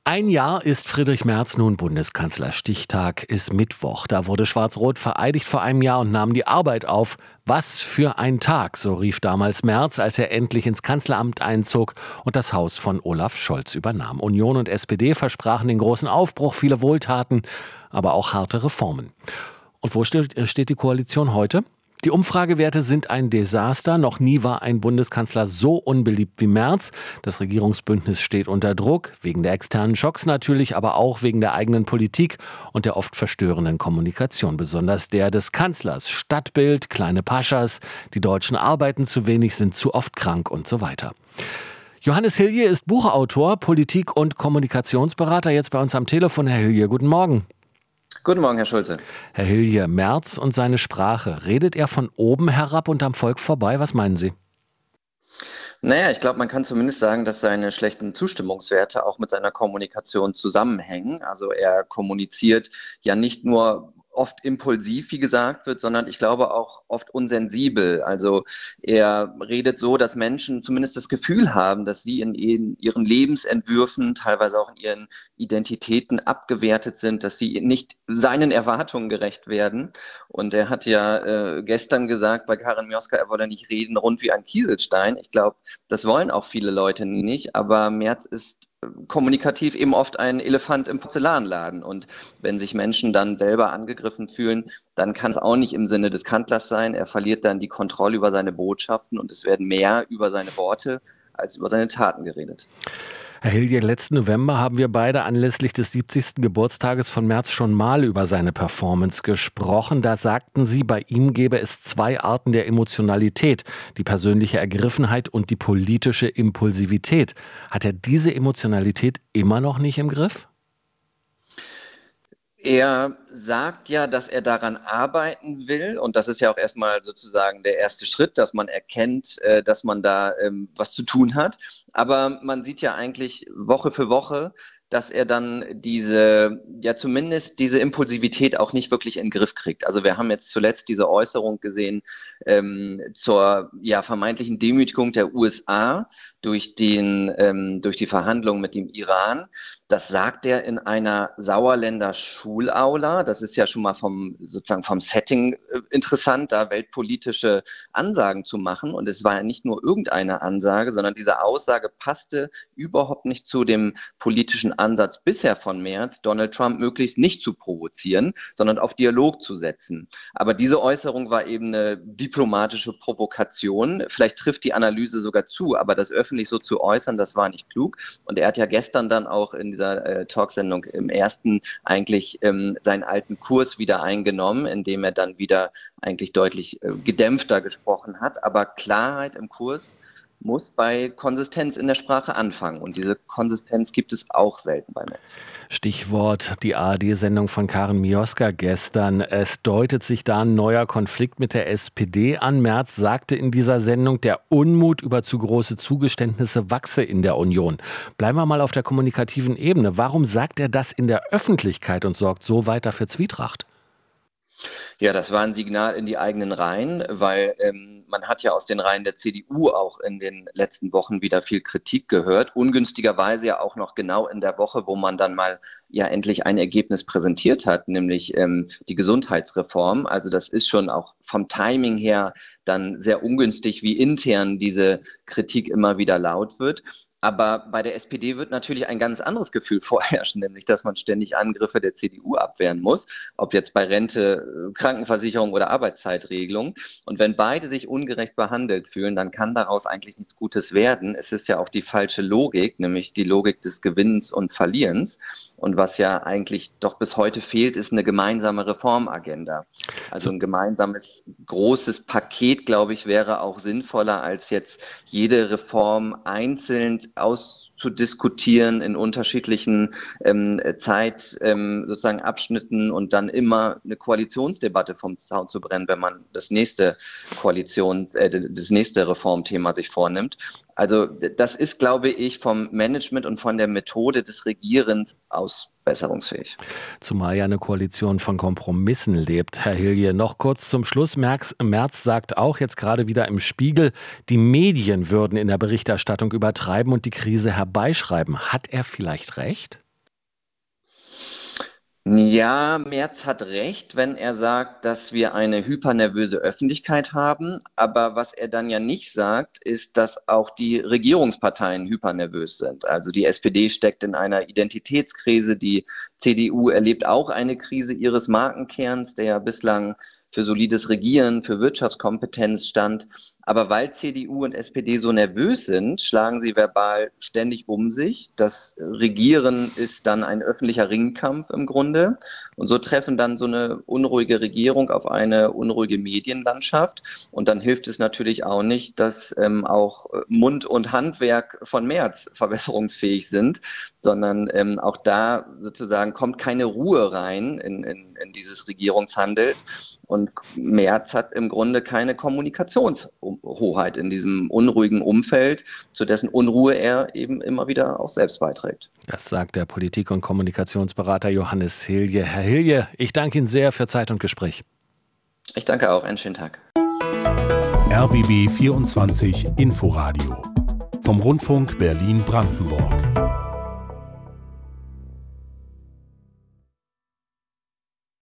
Ein Jahr ist Friedrich Merz nun Bundeskanzler. Stichtag ist Mittwoch. Da wurde Schwarz-Rot vereidigt vor einem Jahr und nahm die Arbeit auf. Was für ein Tag, so rief damals Merz, als er endlich ins Kanzleramt einzog und das Haus von Olaf Scholz übernahm. Union und SPD versprachen den großen Aufbruch, viele Wohltaten, aber auch harte Reformen. Und wo steht die Koalition heute? Die Umfragewerte sind ein Desaster. Noch nie war ein Bundeskanzler so unbeliebt wie Merz. Das Regierungsbündnis steht unter Druck, wegen der externen Schocks natürlich, aber auch wegen der eigenen Politik und der oft verstörenden Kommunikation. Besonders der des Kanzlers. Stadtbild, kleine Paschas, die Deutschen arbeiten zu wenig, sind zu oft krank und so weiter. Johannes Hilje ist Buchautor, Politik- und Kommunikationsberater. Jetzt bei uns am Telefon. Herr Hilje, guten Morgen. Guten Morgen, Herr Schulze. Herr Hilje, Merz und seine Sprache. Redet er von oben herab und am Volk vorbei? Was meinen Sie? Naja, ich glaube, man kann zumindest sagen, dass seine schlechten Zustimmungswerte auch mit seiner Kommunikation zusammenhängen. Also er kommuniziert ja nicht nur oft impulsiv, wie gesagt wird, sondern ich glaube auch oft unsensibel. Also er redet so, dass Menschen zumindest das Gefühl haben, dass sie in ihren Lebensentwürfen, teilweise auch in ihren Identitäten abgewertet sind, dass sie nicht seinen Erwartungen gerecht werden. Und er hat ja gestern gesagt bei Karin Mioska, er wolle nicht reden rund wie ein Kieselstein. Ich glaube, das wollen auch viele Leute nicht, aber Merz ist kommunikativ eben oft ein Elefant im Porzellanladen. Und wenn sich Menschen dann selber angegriffen fühlen, dann kann es auch nicht im Sinne des Kanzlers sein. Er verliert dann die Kontrolle über seine Botschaften und es werden mehr über seine Worte als über seine Taten geredet. Herr Hilje, letzten November haben wir beide anlässlich des 70. Geburtstages von Merz schon mal über seine Performance gesprochen. Da sagten Sie, bei ihm gäbe es zwei Arten der Emotionalität, die persönliche Ergriffenheit und die politische Impulsivität. Hat er diese Emotionalität immer noch nicht im Griff? Er sagt ja, dass er daran arbeiten will und das ist ja auch erstmal sozusagen der erste Schritt, dass man erkennt, dass man da was zu tun hat. Aber man sieht ja eigentlich Woche für Woche, dass er dann zumindest diese Impulsivität auch nicht wirklich in den Griff kriegt. Also wir haben jetzt zuletzt diese Äußerung gesehen zur vermeintlichen Demütigung der USA durch die Verhandlungen mit dem Iran. Das sagt er in einer Sauerländer Schulaula. Das ist ja schon mal vom Setting interessant, da weltpolitische Ansagen zu machen. Und es war ja nicht nur irgendeine Ansage, sondern diese Aussage passte überhaupt nicht zu dem politischen Ansatz bisher von Merz, Donald Trump möglichst nicht zu provozieren, sondern auf Dialog zu setzen. Aber diese Äußerung war eben eine diplomatische Provokation. Vielleicht trifft die Analyse sogar zu, aber das öffentlich so zu äußern, das war nicht klug. Und er hat ja gestern dann auch in dieser Talksendung im ersten eigentlich seinen alten Kurs wieder eingenommen, indem er dann wieder eigentlich deutlich gedämpfter gesprochen hat. Aber Klarheit im Kurs muss bei Konsistenz in der Sprache anfangen. Und diese Konsistenz gibt es auch selten bei Merz. Stichwort die ARD-Sendung von Karin Mioska gestern. Es deutet sich da ein neuer Konflikt mit der SPD an. Merz sagte in dieser Sendung, der Unmut über zu große Zugeständnisse wachse in der Union. Bleiben wir mal auf der kommunikativen Ebene. Warum sagt er das in der Öffentlichkeit und sorgt so weiter für Zwietracht? Ja, das war ein Signal in die eigenen Reihen, weil man hat ja aus den Reihen der CDU auch in den letzten Wochen wieder viel Kritik gehört. Ungünstigerweise ja auch noch genau in der Woche, wo man dann mal ja endlich ein Ergebnis präsentiert hat, nämlich die Gesundheitsreform. Also das ist schon auch vom Timing her dann sehr ungünstig, wie intern diese Kritik immer wieder laut wird. Aber bei der SPD wird natürlich ein ganz anderes Gefühl vorherrschen, nämlich dass man ständig Angriffe der CDU abwehren muss, ob jetzt bei Rente, Krankenversicherung oder Arbeitszeitregelung. Und wenn beide sich ungerecht behandelt fühlen, dann kann daraus eigentlich nichts Gutes werden. Es ist ja auch die falsche Logik, nämlich die Logik des Gewinnens und Verlierens. Und was ja eigentlich doch bis heute fehlt, ist eine gemeinsame Reformagenda. Also ein gemeinsames, großes Paket, glaube ich, wäre auch sinnvoller, als jetzt jede Reform einzeln auszudiskutieren in unterschiedlichen sozusagen Abschnitten und dann immer eine Koalitionsdebatte vom Zaun zu brennen, wenn man das nächste das nächste Reformthema sich vornimmt. Also das ist, glaube ich, vom Management und von der Methode des Regierens aus besserungsfähig. Zumal ja eine Koalition von Kompromissen lebt, Herr Hilje. Noch kurz zum Schluss. Merz sagt auch jetzt gerade wieder im Spiegel, die Medien würden in der Berichterstattung übertreiben und die Krise herbeischreiben. Hat er vielleicht recht? Ja, Merz hat recht, wenn er sagt, dass wir eine hypernervöse Öffentlichkeit haben. Aber was er dann ja nicht sagt, ist, dass auch die Regierungsparteien hypernervös sind. Also die SPD steckt in einer Identitätskrise, die CDU erlebt auch eine Krise ihres Markenkerns, der ja bislang für solides Regieren, für Wirtschaftskompetenz stand. Aber weil CDU und SPD so nervös sind, schlagen sie verbal ständig um sich. Das Regieren ist dann ein öffentlicher Ringkampf im Grunde. Und so treffen dann so eine unruhige Regierung auf eine unruhige Medienlandschaft. Und dann hilft es natürlich auch nicht, dass auch Mund- und Handwerk von Merz verbesserungsfähig sind, sondern auch da sozusagen kommt keine Ruhe rein in dieses Regierungshandel. Und Merz hat im Grunde keine Kommunikationshoheit in diesem unruhigen Umfeld, zu dessen Unruhe er eben immer wieder auch selbst beiträgt. Das sagt der Politik- und Kommunikationsberater Johannes Hilje. Herr Hilje, ich danke Ihnen sehr für Zeit und Gespräch. Ich danke auch. Einen schönen Tag. RBB 24 Inforadio vom Rundfunk Berlin-Brandenburg.